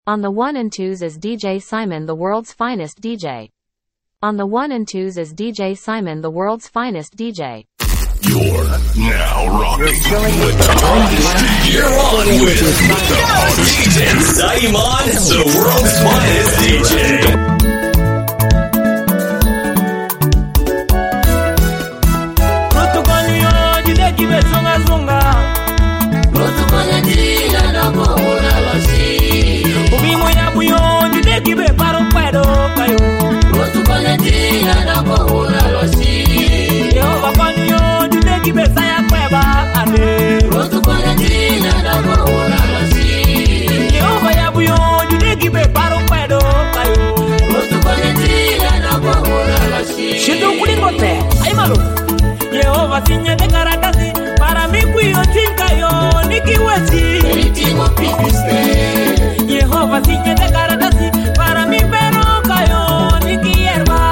On the 1 and 2s is DJ Simon, the world's finest DJ. On the 1 and 2s is DJ Simon, the world's finest DJ. You're now rocking with the hottest. You're on with the hottest DJ Simon, the world's finest DJ. Jehovah sinye de karatasi para mi kuyo chinka yo nikiwezi Jehovah sinye de karatasi para mi peroka yo nikierba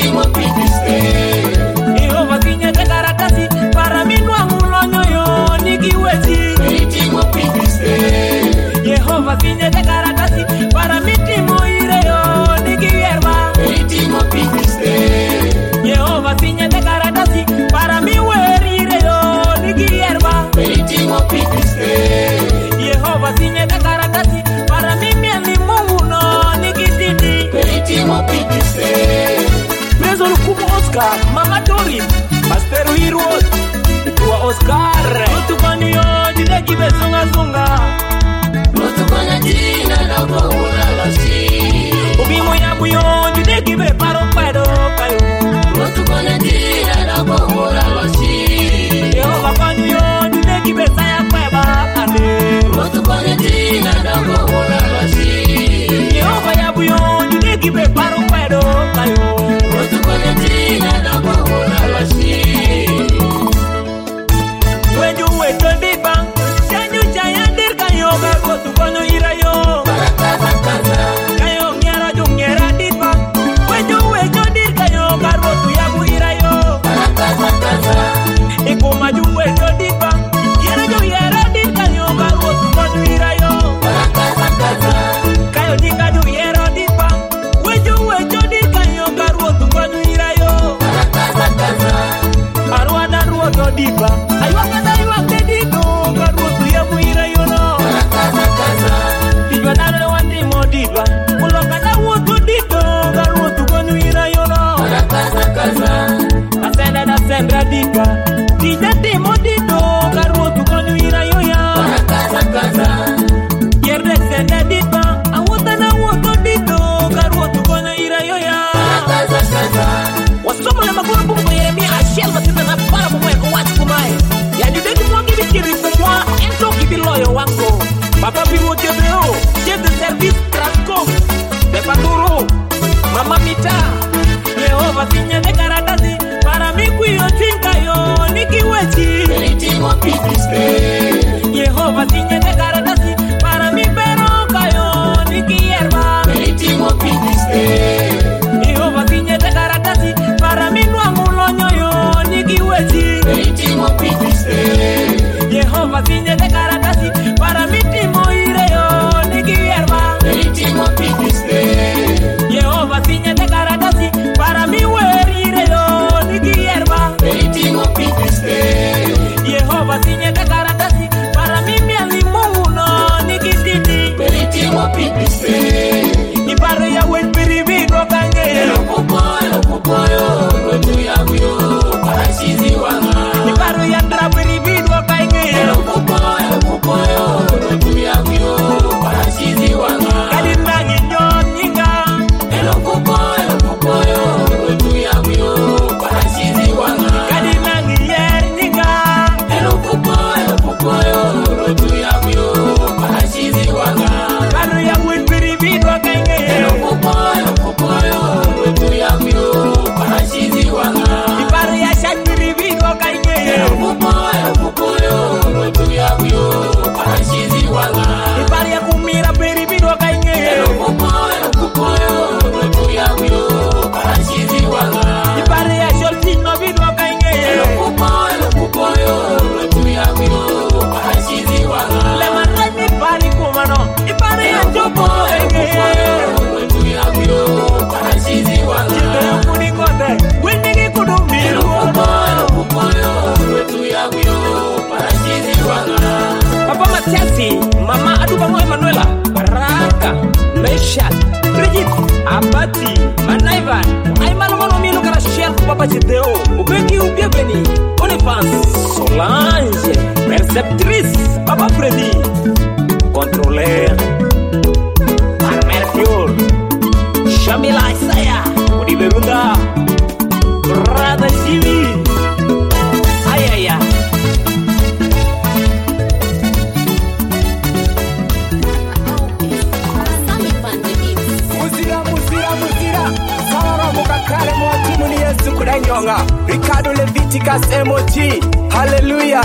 Jehovah sinye de karatasi para mi nuangulonyo yo nikiwezi Jehovah sinye de karatasi para mi timo ire yo nikierba Jehovah sinye de karatasi para mi werire yo nikierba Jehovah sinye de karatasi para mi mieli Mungu no nikititi Preso lukumu Oscar Mama Dorin Masteru Hirot Ikua Oscar Utukani yo jide kibe sunga sunga Utukani jina na kohura losi Ubimo ya buyo jide kibe paro pado kayo Utukani jina na kohura losi Jehovah kani yo jide kibe saya kweba ane Utukani jina na kohura losi Jehovah ya buyo jide kibe paro pado kayo Utukani jina na kohura losi When you wait to the bank Chanyu chayandir kayo Gargo tukono irayo Kayo ngiara jungiara di bank When you wait to the kayo Gargo tuyabu irayo Iku maju wait to the bank Yara jungiara di kayo Gargo tukono irayo Kayo jika jungiara di bank When you wait to the kayo Gargo tukono irayo Arwada ruo to di bank Ayuaka dito Gargo tuyabu irayo no Dijwa nana wandi mo diva Muloka na wutu dito Gargo tukono irayo no Asenda diva Dija timo dito Gargo tukono irayo ya Yerde senda diva Awuta na wutu dito Gargo tukono irayo ya Wasomo na maguru bungo Yeremia Ashel Masina na para bungo Eko watu kumai Ya judeki mwangi bikiri kumwa Ento kibiloyo wango Papa Bimo Jebeo Chef de service Transcom Depaturo Mama Mita Jehovah sinye de karatasi Para mi kuyo chinka yo nikiwezi Jehovah sinye de karatasi Para mi peroka yo nikierba Jehovah sinye de karatasi Para mi nuangulonyo yo nikiwezi Jehovah sinye de karatasi Para mi timo ire yo nikierba Jehovah sinye de karatasi Para mi werire yo nikierba Jehovah sinye de karatasi Para mi mieli Mungu no nikititi Iparo ya wet piribido kange Iparo ya ndra piribido kange Kadina nginyon nyinga Kadina ngiyer nyinga Iparo ya wet piribido Shak, Brigitte, Abati, Manaivan, Aimano Mino Karashel, Papa Chideo, Ubeki Ubebeni, Boniface, Solange, Perceptrice, Papa Freddy, Contrôleur, Mercure, Shamila Isaiah, Odiverunda, Brother Jimmy, Ayaya. Kale mwatimu ni Yesu kudanyonga Ricardo Leviticus MOT Hallelujah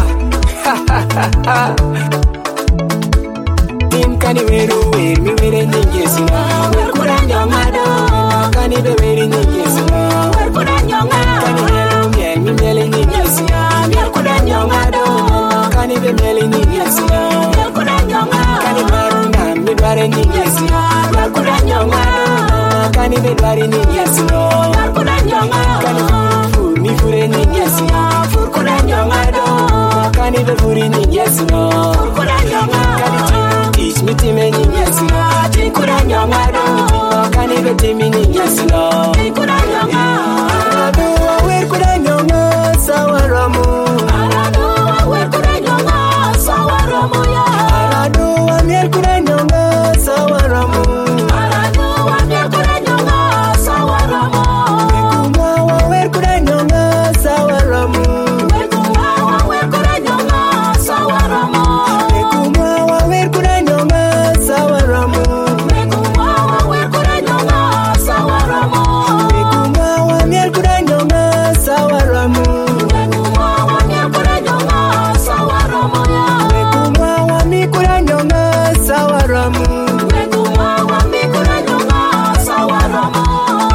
Kani weru wer mi were nyingi suna wer kudanyonga do Kani be weri nyingi suna wer kudanyonga Kani weru miel mi miele nyingi suna miel kudanyonga do Kani be miele nyingi suna miel kudanyonga Kani maruna mi dware nyingi suna wer kudanyonga do Kani be dware nyingi suna wer kudanyonga Kani fur mi fure nyingi suna fur kudanyonga do Kani be furi nyingi suna fur kudanyonga Kani teach me to me nyingesina tikura nyamado Kani be timi nyingesina tikura nyamado Arado wer kura nyonga sawaramu Arado wer kura nyonga sawaramu ya Arado wer kura nyonga sawaramu Arado wer kura nyonga sawaramu Kuma wer kura nyonga sawaramu Kuma wer kura nyonga sawaramu Kuma wer kura nyonga sawaramu Kuma wer kura nyonga sawaramu Kuma wer kura nyonga sawaramu Kuma wer kura nyonga sawaramu Kuma wer kura nyonga sawaramu Kuma wer kura nyonga sawaramu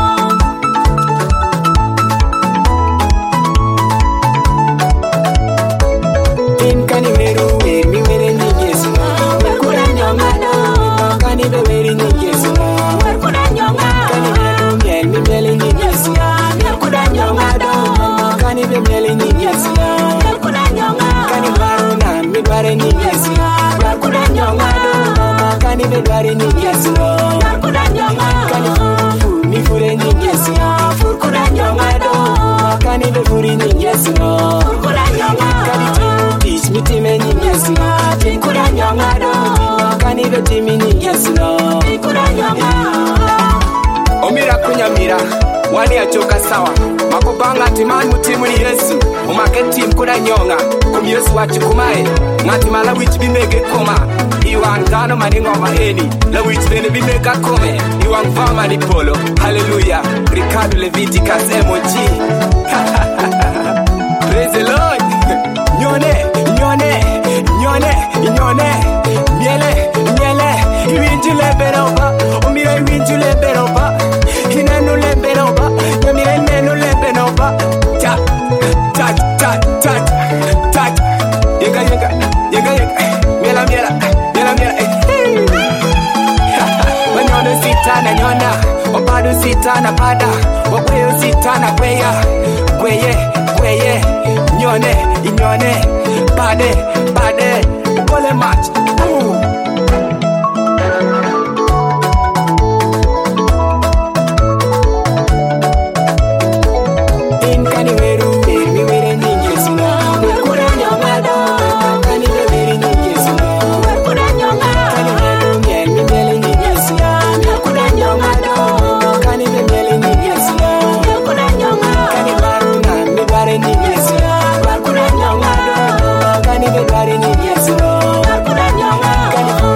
Kani weru wer mi were nyingi suna wer kura nyonga do Kani be weri nyingi suna wer kura nyonga Kani weru miel mi miele nyingi suna miel kura nyonga do Kani be miele nyingi suna miel kura nyonga Kani baruna mi dware nyingi suna wer kura nyonga do Kani be dware nyingi suna wer kura nyonga Kani fur mi fure nyingi suna fur kura nyonga do Kani be furi nyingi suna fur kura nyonga Kani teach me to me nyingesina tikura nyonga do Kani be timi nyingesina tikura nyonga Omira kunyamira wani achoka sawa Makubanga timani mutimu ni Yesu Umaketi mkura nyonga Kumi Yesu wachikumae Ngati mala wich bimege koma Iwang dano maningoma eni La wich bene bimega kome Iwang vama ni polo Hallelujah Ricardo Leviticus MOT Praise the Lord Nyone, nyone, nyone, nyone Miele, miele Iwinju leberoba Omira iwinju leberoba Hinenu leberoba Nyamira inenu leberoba Tat, tat, tat, tat, tat Yenga, yenga, yenga, yenga Miela, miela, miela, miela Wanyone sita na nyona Wapadu sita na pada Wakweyo sita na kweya Kweye, kweye Nyone, inyone Bade, bade Bole match Kani weru mi were nyingi suna wer kura nyonga do Kani be weri nyingi suna wer kura nyonga Kani weru miel mi miele nyingi suna wer kura nyonga do Kani be miele nyingi suna wer kura nyonga Kani baruna mi dware nyingi suna wer kura nyonga do Kani be dware nyingi suna wer kura nyonga Kani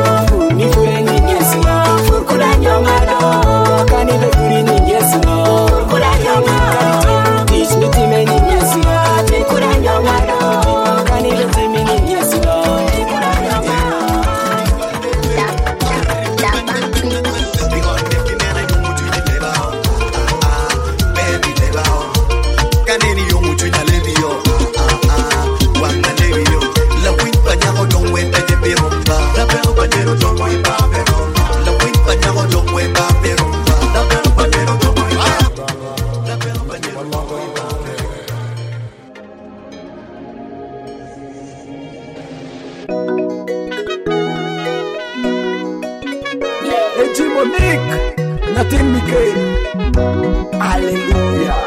Monique, Natin Miguel. Hallelujah.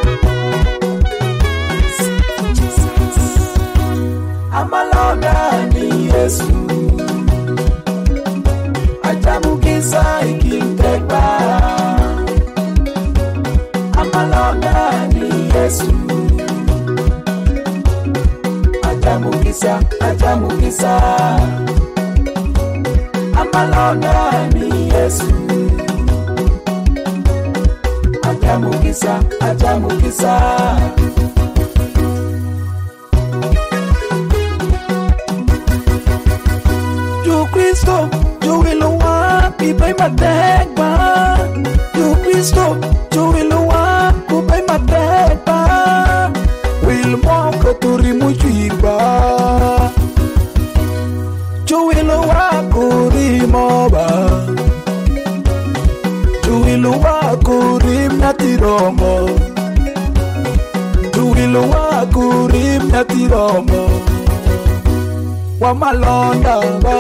Amalonda ni Yesu, ajamukisa ikintekba. Amalonda ni Yesu, ajamukisa. Amalonda ni Yesu, ajamukisa. You Kristo, you will walk by my tegba. You Kristo, you will walk by my tegba. Will walk to rimujiba. You will walk rimoba. You will walk rimnatiromo. You will walk rimnatiromo. Wamalonda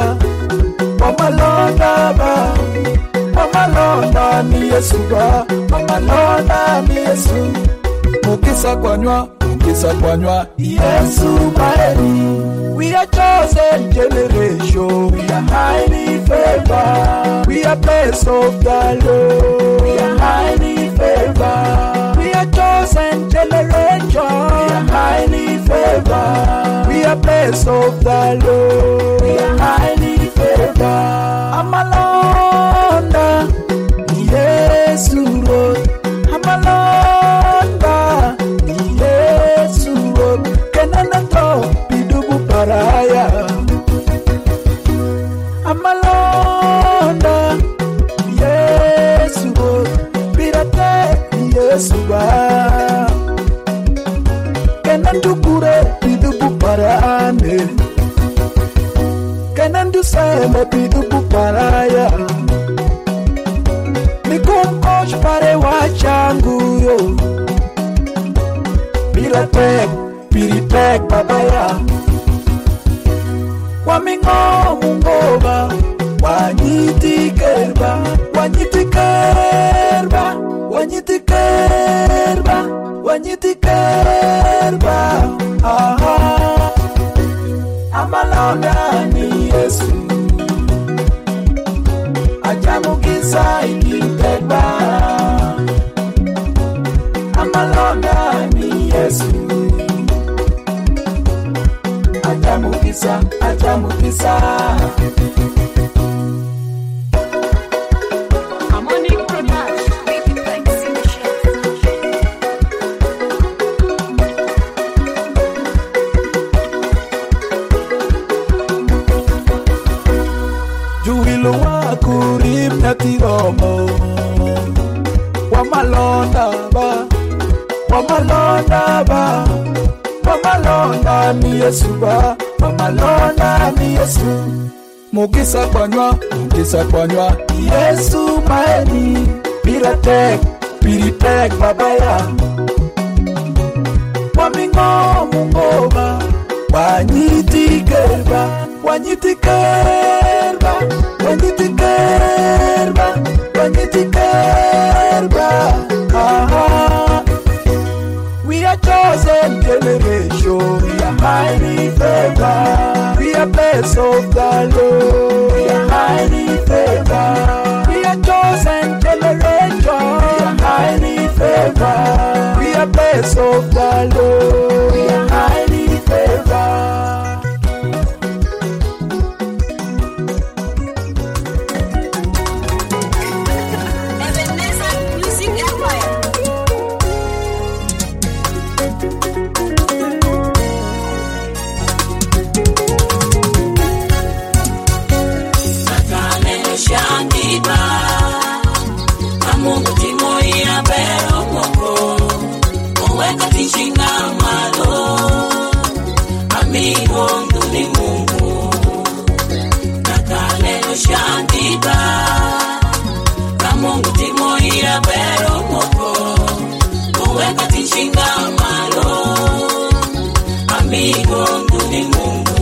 ni Yesu ba. Wamalonda ni Yesu. Mukisa kwanywa Yesu baeni. We are chosen generation. We are highly favored. We are blessed of the Lord. We are highly favored. We are chosen generation. We are highly favored. We are blessed of the Lord. We are highly favored. Amalonda ni Yesu Lord. Amalonda ni Yesu Lord. Kenana to bidubu paraya. Amalonda ni Yesu Lord. Birate ni Yesu ba. Kenandu kure bidubu parane. Kenandu sema bidubu paraya. Nikumkosh pare wachangu yo. Piritek babaya. Wamingo mungoba. Wanyitikerba. Aha. Amalonda ni Yesu, ajamukisa ikintekba. Amalonda ni Yesu, ajamukisa. Juwilo wakurim natiromo. Wamalonda ni Yesu ba. Wamalonda ni Yesu. Mukisa kwanywa Yesu maeni. Piritek babaya. Wamingo mungoba. Wanyitikerba. Aha. We are chosen generation. We are highly favored. We are blessed of the Lord. We are highly favored. We are chosen generation. We are highly favored. We are blessed of the Lord. We are highly favored.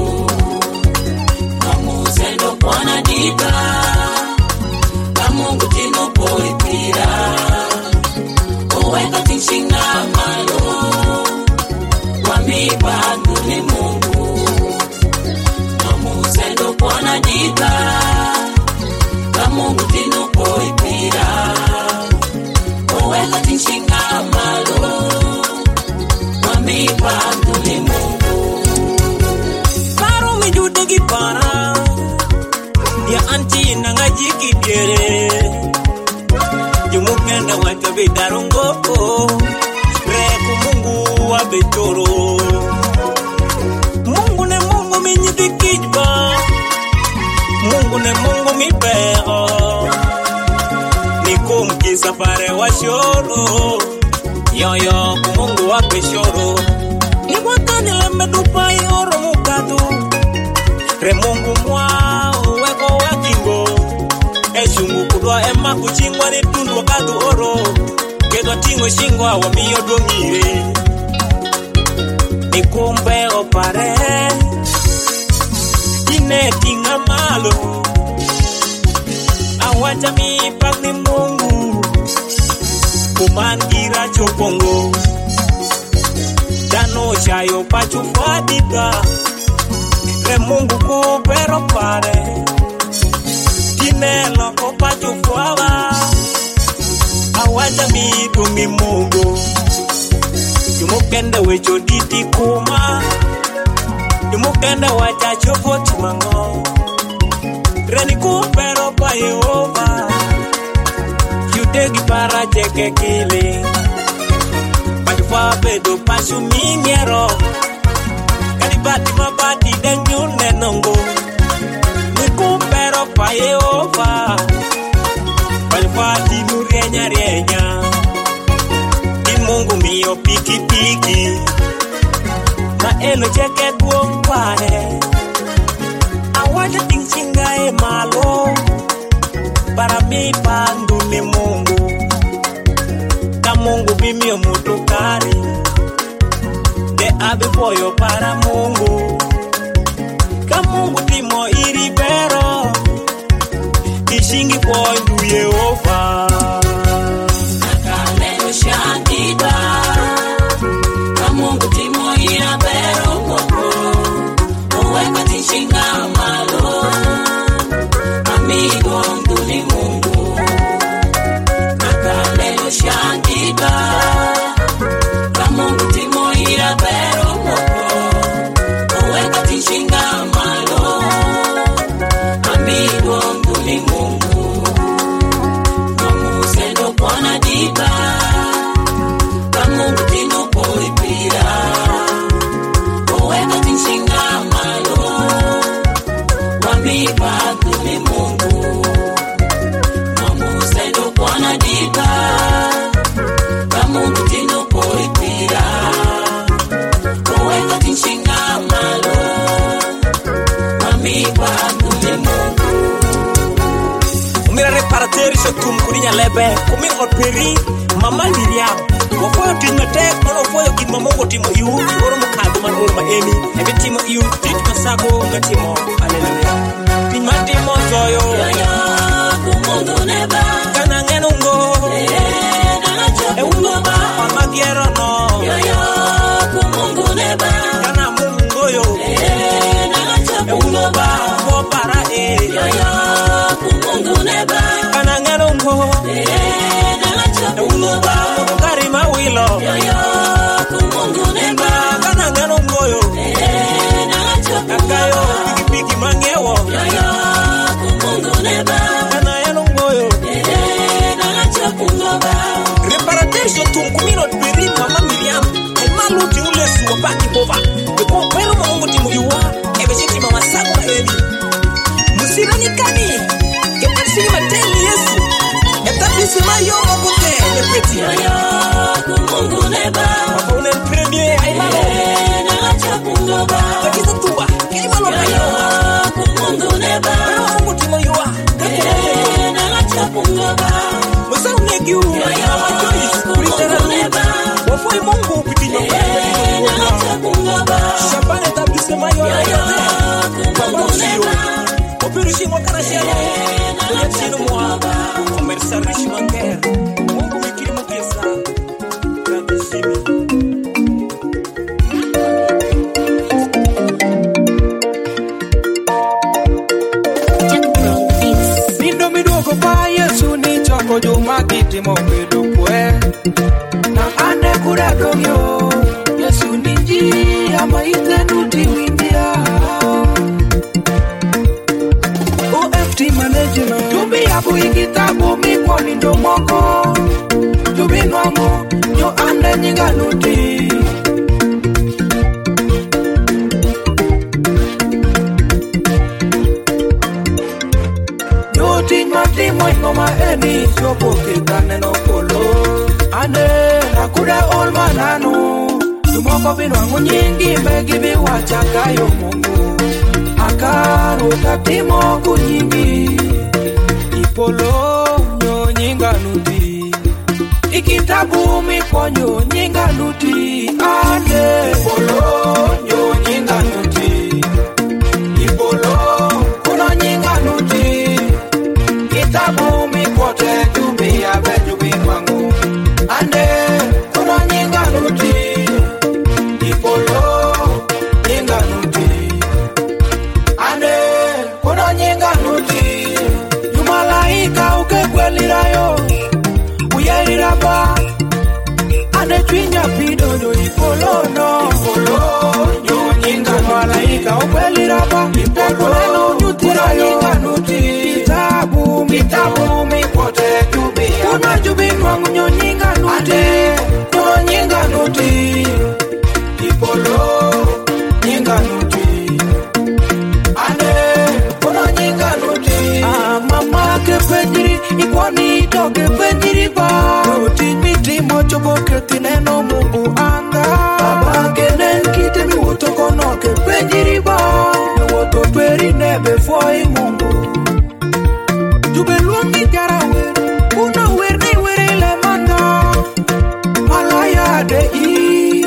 Mungu poipira oweka tinchinga malo mami pandu ni Mungu paro mijude gipara ya anti nangajiki diere jumukenda watabe darongo reku Mungu wa betoro Mungu ne Mungu minyidikijba Mungu ne Mungu mipeo Niku mkisa pare wa shoro Yoyo kumungu wa peshoro Niwakani lemedupa yoro mukatu Re Mungu mwao weko wakingo Eshungu kudwa ema kuchingwa ni tundu wakatu oro Kedo tingo shingwa wa miyo dongire Nikumbe opare Inetinga malo Awaja mipak ni Mungu Kumangira chopongo Dano chayo pachu fadika Re Mungu kupero pare Kinelo ko pachu fwawa Awaja mitungi Mungu Jumukende wecho diti kuma Jumukende wacha chopo timango Reni kupero pa Yehova Yudegi para jeke kili Pajufa bedo pasu miniero Kanibati mabati denyune nongo Nikupero pa Yehova Pajufa tinu rienya rienya Mungu mio piki piki Na elo jeke duong pare Awaja tinchinga e malo Para mi pandu ni Mungu Ka Mungu bimio mutukari De abe poyo para Mungu Ka Mungu timo iribero Kishingi poy du Yehova Shandida Kamungu timo ina pero moko Uweka tinchinga malo Amigo mduni Mungu Nakalelo shandida Kamungu timo ina pero moko Uweka tinchinga malo Amigo mduni Mungu Kamusendo pwana diba Mungu tino poipira Oweka tinchinga malo Wamipa tumi Mungu Mamusendo kwana diba Mungu tino poipira Oweka tinchinga malo Wamipa tumi Mungu Umira reparateri shotum kurinya lebe Umi operi Mama Miriam Wafoyo timo tek Mano foyo ki mamongo timo yu Oro mukadu man oro maeni Ebe timo yu Tit masago nga timo Hallelujah Timo timo zoyo Yoyo Kumundu neba Kana ngenungo Nala choku ngoba Mama giero no Yoyo Kumundu neba Kana mungo yo Nala choku ngoba Wopara Yoyo Kumundu neba Kana ngenungo Nala choku ngoba Karima wilo Yoyo Kumundu neba Kana ngano ngoyo Nala choku Kakayo Piki piki mangewo Yoyo Kumundu neba Kana yano ngoyo Nala choku ngoba Reparation tumkumino tbiri Mama Miriam Malu ti ule suwa paki bova Beko pero mamungu timu yuwa Ebe chiki mama sago maeni Musira nikani Ketapsini mateni Yesu Etapisi mayo mokote Nepeti Yoyo Kumundu neba Wapa unen premier Aimalo Nala choku ngoba Takita tuwa Kaimalo kayo Kumundu neba Pero mamungu timu yuwa Nala choku ngoba Musa unegiu Yoyo Kumundu neba Wafoi Mungu piti nyonga Nala choku ngoba Shabane tabise mayo Yoyo Kumundu neba Wapirushi mwakarashi yalo Kwenye chino mwa Komersarishi mankera Mungu mikiri mukesa Gratishimi Nindo midogo pa Yesu Moko juma kitimo bedo kwe na ane kura dongyo Yesu ninji ama ite nuti windia OFT management Tumbi abu ikitabu mikwa nindo moko Tumbi nwamo Yo ane nyinga nuti Matimo ingoma eni chopo kitane no polo Ane nakuda olma nanu Tumoko binwangu nyingi mbegi biwacha kayo mungu Akaru tatimo kunyingi Ipolo nyo nyinga nuti Ikitabu miponyo nyinga nuti Ane Ipolo nyo nyinga nuti Ipolo kuno nyinga nuti Kitabu mikote jumbi abe jubi mwangu Ande kuno nyinga nuti Ipolo nyinga nuti Ande kuno nyinga nuti Yumalaika uke kweli rayo Uyeri raba Ande chwinya pido no ipolo no Ipolo nyo nyinga Yumalaika ukweli raba Ipolo nyuti rayo nyinga nuti Kitabu mipote jubia Kuna jubi mwangu nyo nyinga nuti Kuno nyinga nuti Ipolo nyinga nuti Ane kuno nyinga nuti Mama kepenjiri Ikwani ito kepenjiri ba Nuti miti mocho boke tineno mungu anga Baba kenen kite mi woto kono kepenjiri ba Woto peri nebe foi mungu Jube luongi jara wer, una wer ni wer ile manda Malaya de i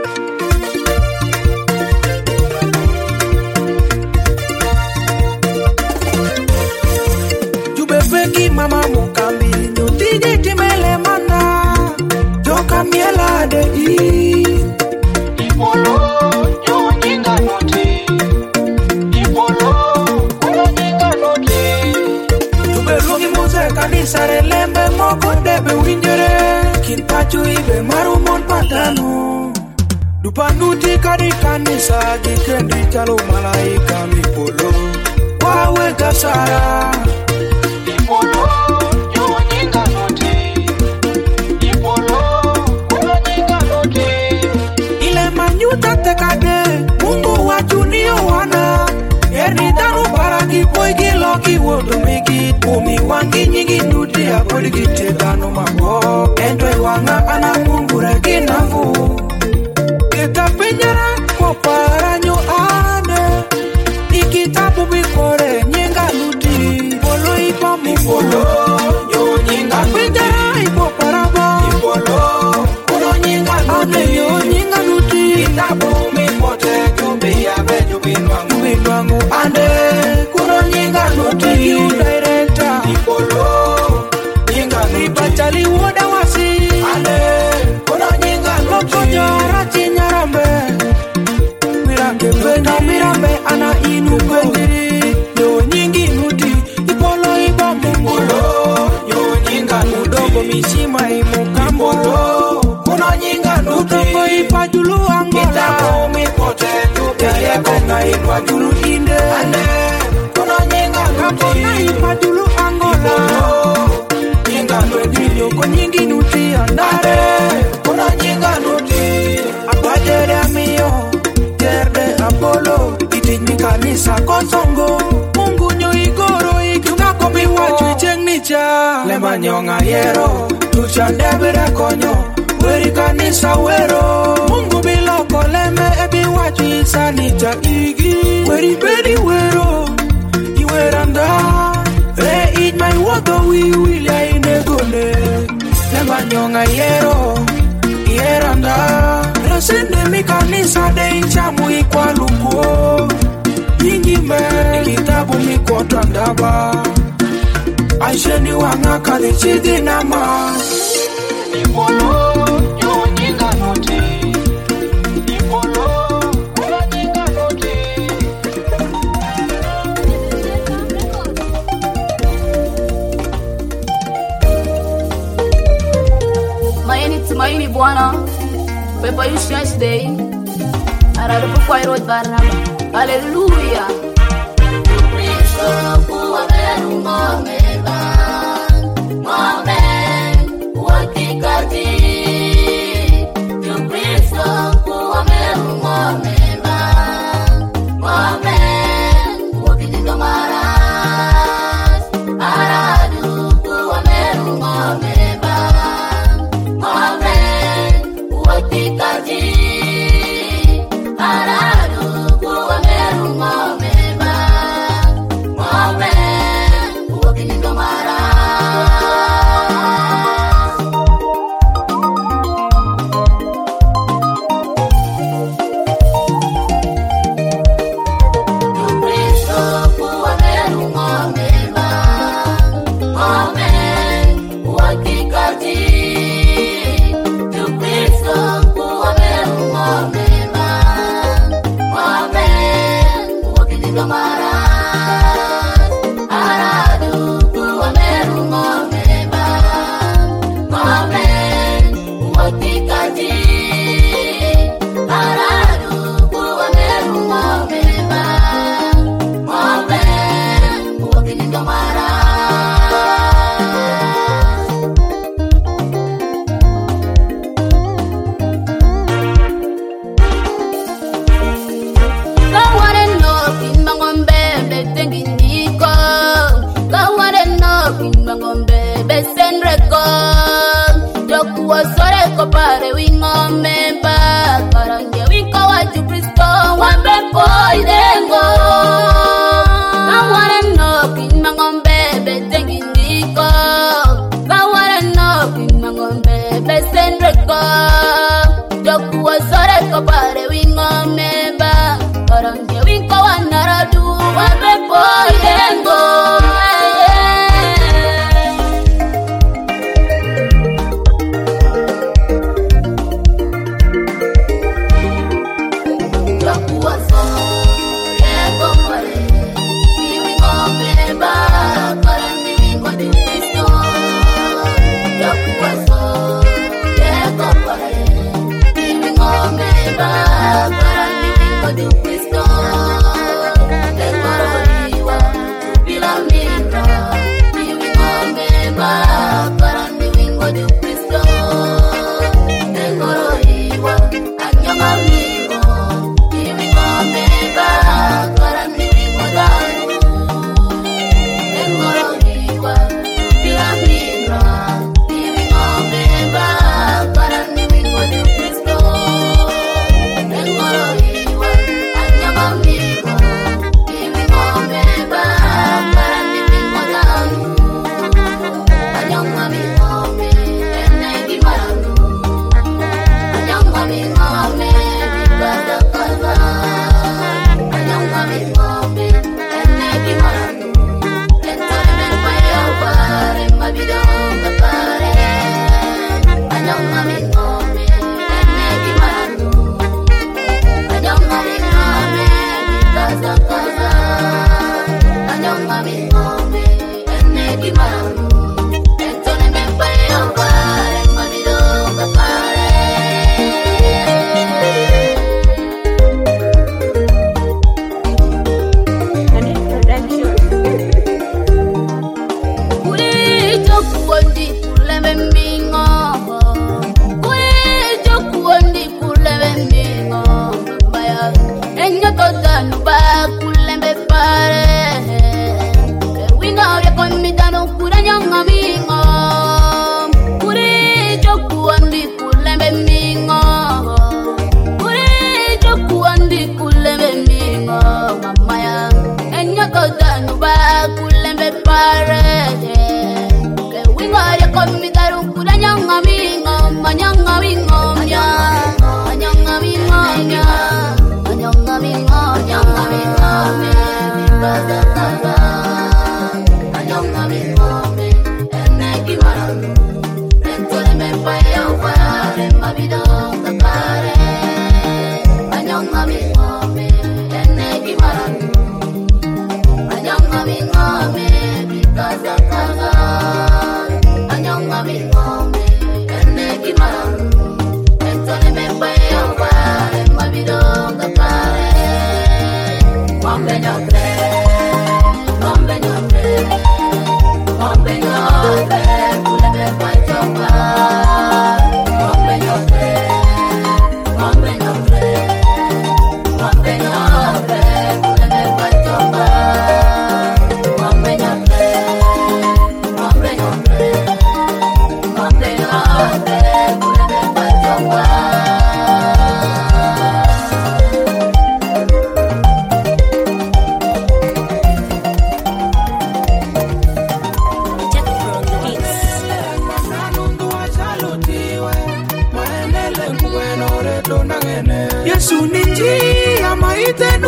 Jube feki mama mukambi, nyutiji timele manda Joka miela de i Ipolo, nyo nyinga nuti Ipolo, kuno nyinga nuti Belungi muze kanisa relembe moko debe winjere Kinpachu ibe marumon patanu Dupanuti kadi kanisa Gikendi chalo malaika mipolo Wawe gasara Ipolo nyo nyinga nuti Ipolo kuno nyinga nuti Ile manyuta tekade Mungu wajunio wana Erni danu paragi poigi loki wodo migi Umi wangi nyingi nuti ya poligi tegano mako Entwe wanga ana mungure ginafu Kita penyara kwa paranyo ane Ikitabu bikore nyinga nuti Polo ipa mipolo Yo nyinga penyara ipo paraba Ipolo Kuno nyinga nuti Ane yo nyinga nuti Kitabu mipote jumbi ya bejubi nwangu Nwangu ande kuno nyinga nuti You director Ipolo nyinga nuti Bachali woda wasi Ande kuno nyinga nuti Loko nyara chinyarambe Mirambe penda mirambe ana inu kwenjiri Yo nyingi nuti Ipolo iba mungolo Yo nyinga nuti Udogo mishima imukambo Kuno nyinga nuti Udogo ipa julu angola Kitabu mipote Kaya konga ipa julu inde Ane kuno nyinga nuti Kapona ipa julu angola Nyinga nuti Yoko nyingi nuti andare Kuno nyinga nuti Abadere amiyo Terde Apollo Itijmi kanisa kosongo Mungu nyo igoro Ikiunako miwachu icheng nicha Lema nyonga yero Tucha ndebere konyo Weri kanisa wero Mungu biloko leme ebi wachu isanicha igi Weri bedi wero Iweranda ijmai woto wiwilia inegone Lema nyonga yero Ieranda Resende mi kanisa de inchamu ikwa luko Yingime Kitabu mi kwa ndaba Aisheni wanga kali chidi nama Ipolo Yo nyinga nuti Ipolo Kula nyinga nuti Tumaini Bwana, pepa Yushas Day, ararupu kwa irod Barnaba. Hallelujah. Kristo kuwa meru momeba, momen wakikati. Kristo kuwa meru momeba, momen wakijigamara. Aradu kuwa meru momeba, momen wakikati. Aradu kuwa meru momeba, momen wakijigamara. Anyong mami ngome, ene gimana?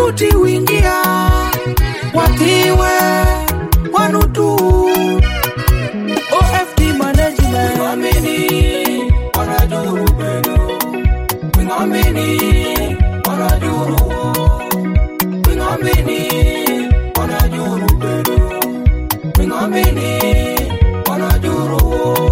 wanuti wingia watiwe wanutu OFD management ngomini wanajuru beno ngomini wanajuru ngomini wanajuru beno ngomini wanajuru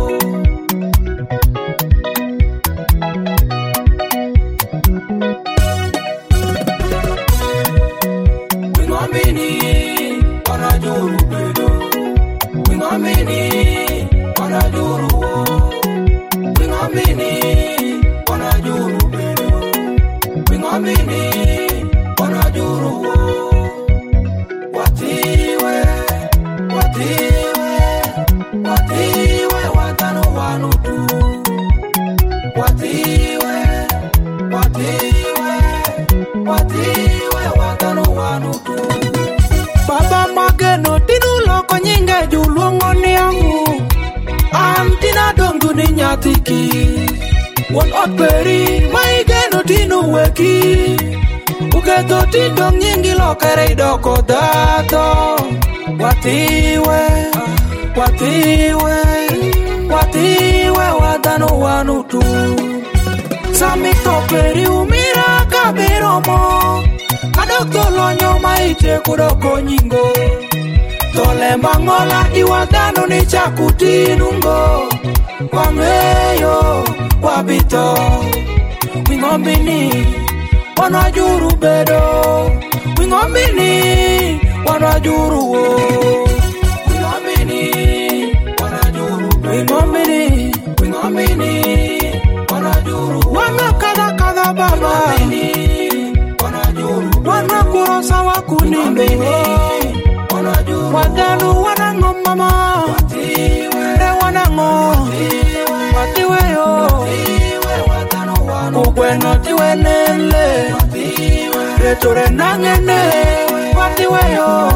Baba mageno tinu loko nyinge juluongo ni angu Antina dongu ni nyatiki Won otperi maigeno tinu weki Ugeto tindong nyingi lokere idoko dato Watiwe, watiwe, watiwe wadano wanutu Sami toperi umira kabiromo Adok tolonyo maite kudoko nyingo Tole mangola iwadano ni chakutinungo Wameyo wabito Wingombini wanajuru bedo Wingombini wanajuru wo Wingombini wanajuru bedo Wingombini wanajuru Wamekada kada baba Wanakurosa wakunimbe Wadanu wanango mama Re wanango Watiweyo Ukweno tiwenele Retore nangene Watiweyo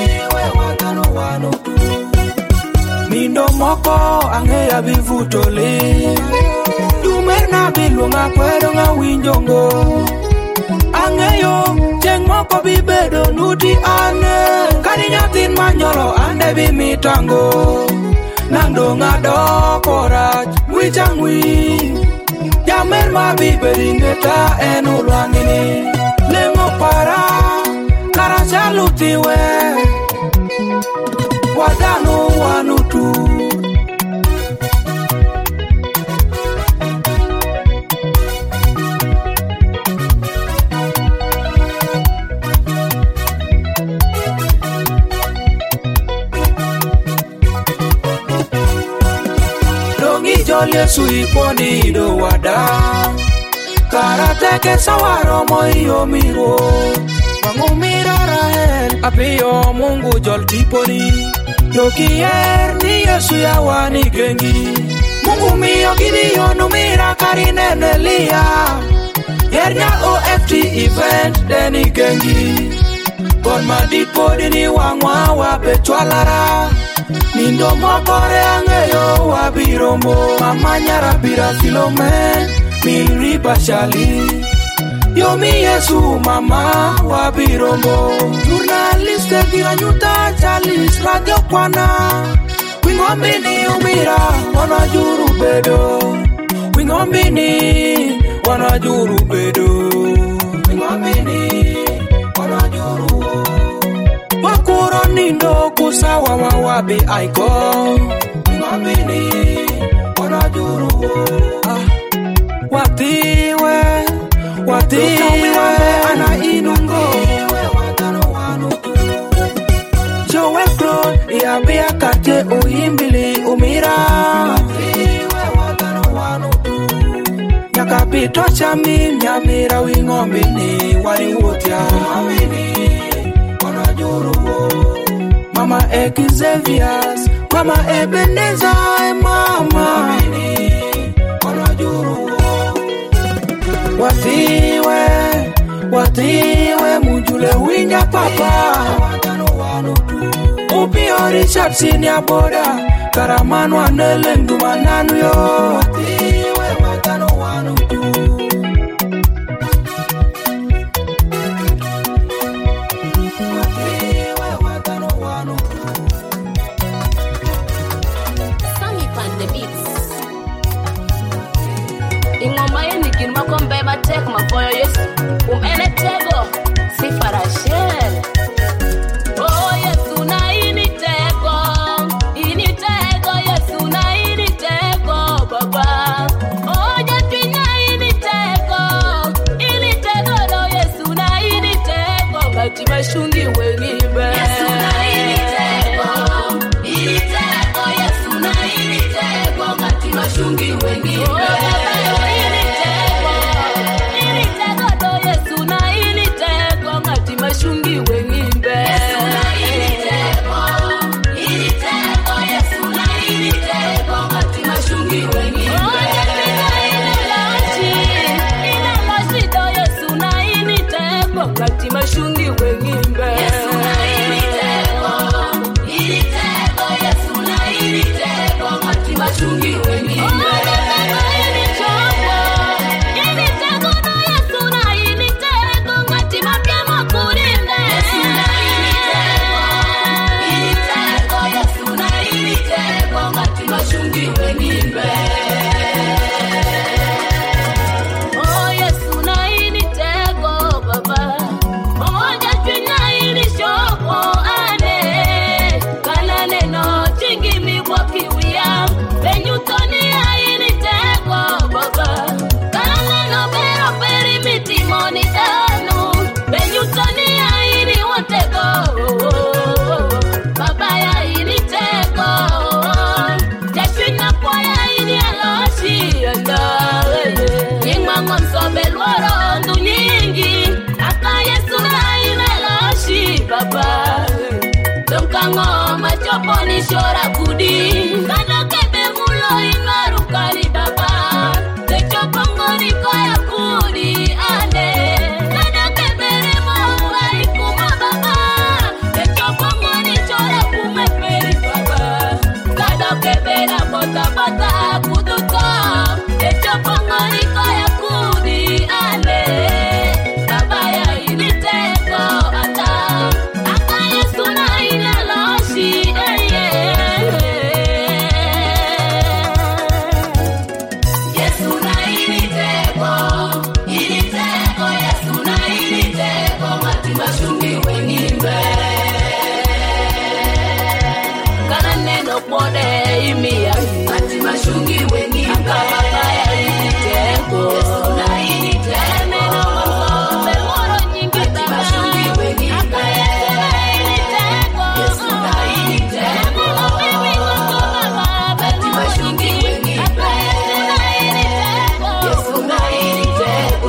Mindo moko angeya bivutole Dumer na bilunga kwero nga winjongo Angeyo jeng moko bibedo nuti ane Kani nyatin manyolo ande bimitango Nando ngado koraj Mwichangwi Jamer mabiberingeta enulwangini Lengo para Kara chalutiwe Wadano wanutu Yesu iponi do wada Karateke sawaro moyo miro Mangumira Rahel Apiyo Mungu jol tiponi Yokier ni Yesu ya wani gengi Mungu miyo gidiyo numira karinene liya Yernya OFT event deni gengi Bon madipodi ni wangwa wapechwalara Nindo mokore angeyo wabirombo Mama nyarabira filome Milri bashali Yomi Yesu mama wabirombo Journaliste kiranyuta chalis radio kwana Wingombini umira wanajuru bedo Wingombini wanajuru bedo Wingombini wanajuru Wakuro nindo kusawa wawabi aiko Ngomini wanajuru Watiwe ana inungo Joe Kron iambia kate uimbili umira Nyakapito chami nyamira wingombini waliwotia Mama Xavier's, Mama Ebenezer, Mama Watiwe mujule winja papa Upio Richard Senior Boda Karamanu anele ndumananu yo Watiwe watano wanutu mashungi wengine. Mashungi wengine Yesu na initego Yesu na initego ngati mashungi wengine Yesu na initego ngati mashungi wengine Yesu na initego Yesu na initego ngati mashungi wengine Ngoma chopo ni shora kudi Kada kebe mulo inarukari baba Te chopo ngoni kaya kudi ane Kada kebe remo uwai kuma baba Te chopo ngoni shora kume peri baba Kada kebe na bota bota kuduto Te chopo ngoni kaya kudi ane Baba ya initeko ata Aka Yesu na mashungi wengine kana neno pode imia ati mashungi wengine akababa ya initego Yesu na initego neno mambe moro nyingi ati mashungi wengine akayesema initego Yesu na initego ati mashungi wengine akayesema initego Yesu na initego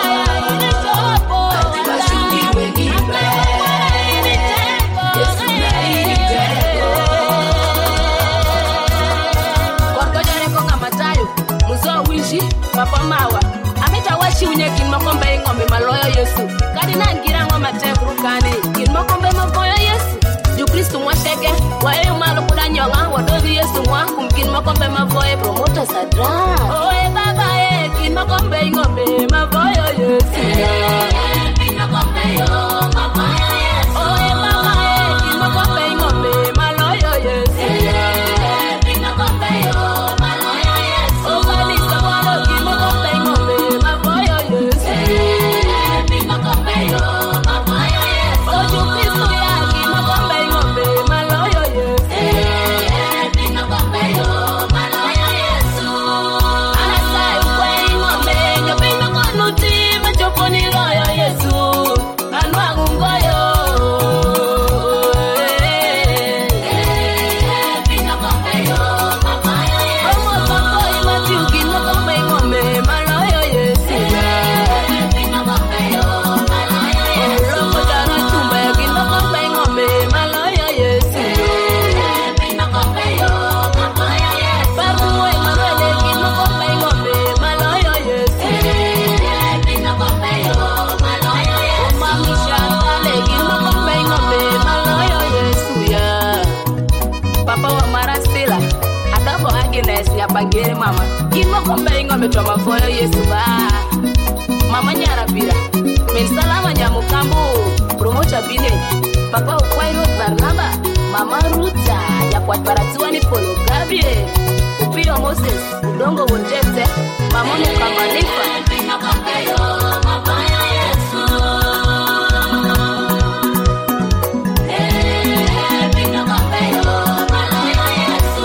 Papa mawa ameta washi unyekin makombe ngombe maloyo Yesu kadi nangira ngoma tekru kane kin makombe maboyo Yesu ju Kristo mwashege wae malo kuda nyonga wadodi Yesu mwa kumkin makombe maboye promoter sadra oe baba kin makombe ngombe maboyo Yesu kin makombe yo maboyo Yesu oe baba kin makombe ngombe maloyo Yesu kin makombe yo maloyo Yesu o kanisa walo kin makombe ngombe maboyo Yesu kin makombe yo maboyo Yesu o ju Kristo ya kin makombe ngombe maloyo Yesu kin makombe yo maloyo Yesu anasai kwe ngombe nyopendo konuti machoponi royo Yesu anwangu ngoyo kin makombe yo maboyo Yesu omo sako imatiu kin makombe ngombe maloyo Yesu kin makombe yo maloyo Yesu Romo jana chumba kin makombe ngombe maloyo Yesu kin makombe yo maboyo Yesu Barumwe marwele kin makombe ngombe maloyo Yesu kin makombe yo maloyo Yesu Mami shantale kin makombe ngombe maloyo Yesu ya Papa wa Marastila Adabo Agnes ya bangere mama kin makombe ngombe toma foyo Yesu ba Mama Nyarapira Men salama nyamukambu Promoter Bine Papa Ukwairo Barnaba Mama Ruta ya kwa paratuani Polo Gabriel Upio Moses Udongo Wonjete Mama Mukamalifa Pina Kampeyo Mabaya Yesu Pina Kampeyo Mabaya Yesu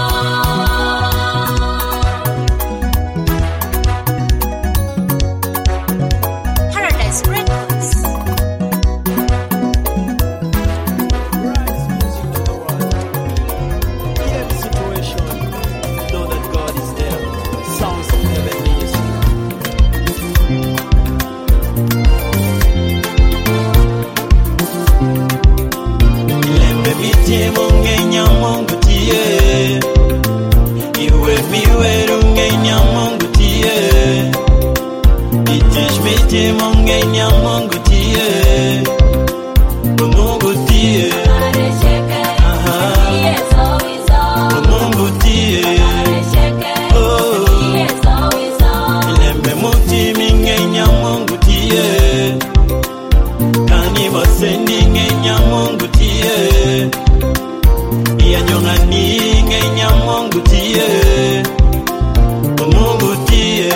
Paradise Records. Rise music to the world. Hear the situation. Know that God is there. miweru ngenya Mungu tie. Itish miti mongenya Mungu tie. Mungu tie. Mungu tie. Oh. Ilembe muti mingenya Mungu tie. Kani wasendi ngenya Mungu tie. Iya nyongani ngenya Mungu tie. Mungu tie.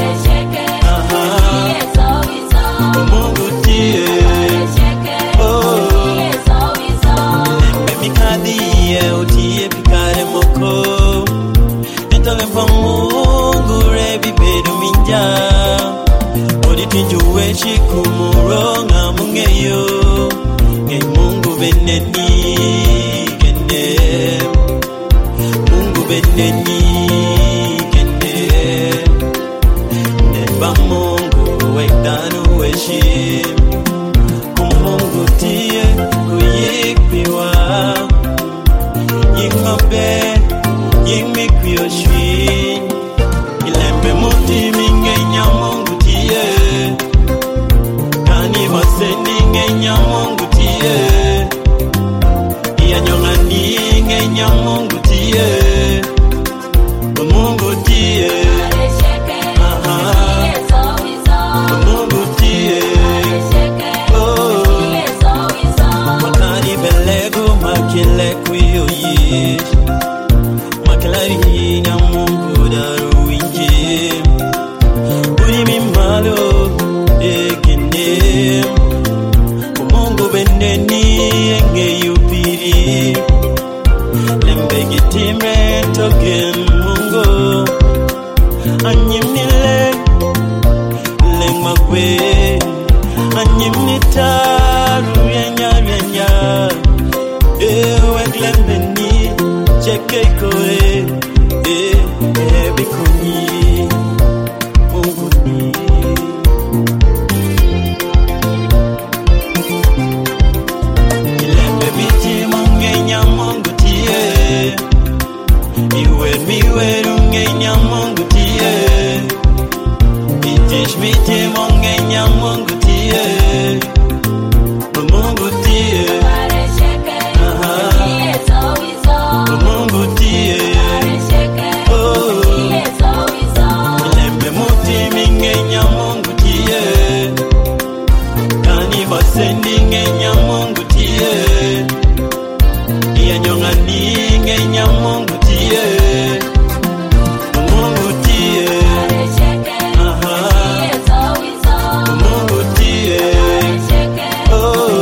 Mungu tie. Oh. Lembe mikadie utie pikare moko. Nitole pa Mungu rebi bedu minja. Odi tinjuwe shikumuronga mungeyo. Nge Mungu beneni kende. Mungu beneni kende. Neba Mungu wekdanu weshim. Kumungu tie kuyikpiwa. Yikmabe yikmikwiyoshwin. Ilembe muti mingenya Mungu tie. Kani wasendi ngenya Mungu tie. Iya nyongani ngenya Mungu tie. Mungu tie. Mungu tie. Oh. Makani belego makile kuyo yish. Maklari hina Mungu daru inje. Uri mimalo egene. Mungu beneni enge yupiri. Lembe gitimre token Mungu. Anyimnile lengmakwe. Anyimnitaru yenya. Ewe glembeni cheke kore. Bikuni Mungu ni. Ilembe miti mongenya Mungu tie. Iwe miweru ngenya Mungu tie. Itish miti mongenya Mungu tie. Mungu tie. Mungu tie. Oh. Ilembe muti mingenya Mungu tie. Kani wasendi ngenya Mungu tie. Iya nyongani ngenya Mungu tie. Mungu tie. Mungu tie. Oh.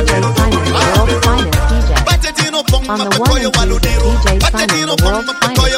On the one and two, DJ Simon, the world's finest.